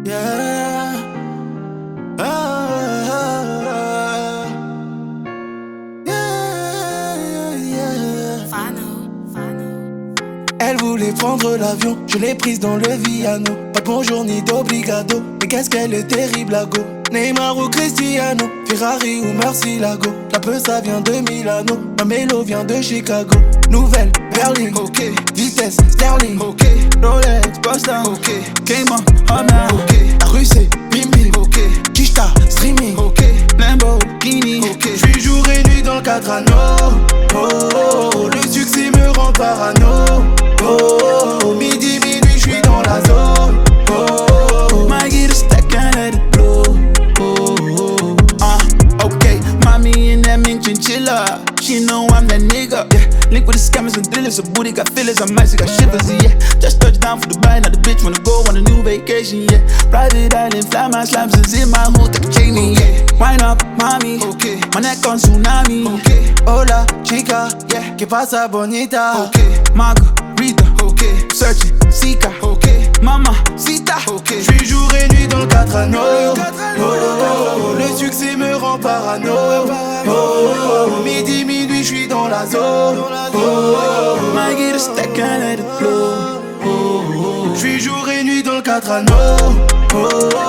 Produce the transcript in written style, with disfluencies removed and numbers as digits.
Yeah. Ah, ah, ah. Yeah, yeah. Elle voulait prendre l'avion, je l'ai prise dans le Viano. Pas de bonjour ni d'obligado, mais qu'est-ce qu'elle est terrible à go. Neymar ou Cristiano, Ferrari ou Murcielago. La peu ça vient de Milano, ma mélo vient de Chicago. Nouvelle, Berlin, ok. Vitesse, Sterling, ok. Rolex, Boston, ok. Cayman, Honda, ok. La rue c'est Bim Bim, ok. Kishta, streaming, ok. Lamborghini, ok. J'suis jour et nuit dans le cadre anneau. Oh, oh, oh, le succès me rend parano. Oh, oh, oh, midi, minuit, j'suis dans la zone. Oh, oh, oh, might get a stack and let it blow. Oh, oh, oh. Okay, mommy in that mint chinchilla. She know I'm that nigga, yeah. Link with the scammers and thrillers, her booty got feelers, I'm icy, got shivers, yeah. Just touched down for Dubai, now the bitch wanna go on a new vacation, yeah. Private island, fly my slams is in my hood, that chain me, yeah. Wine up, mommy, okay. My neck on tsunami, okay. Hola, chica, yeah. Que pasa, bonita, okay. Margarita, okay. Searching, Sika, okay. Mama, Sita, okay. J'suis jour et nuit dans le 4 anneaux. Oh, oh, oh, le succès me rend parano. Oh, oh, oh, midi, minuit, j'suis dans la zone. Oh, oh, oh, might get a stack and let it blow. J'suis jour et nuit dans le 4 anneaux. Oh, oh,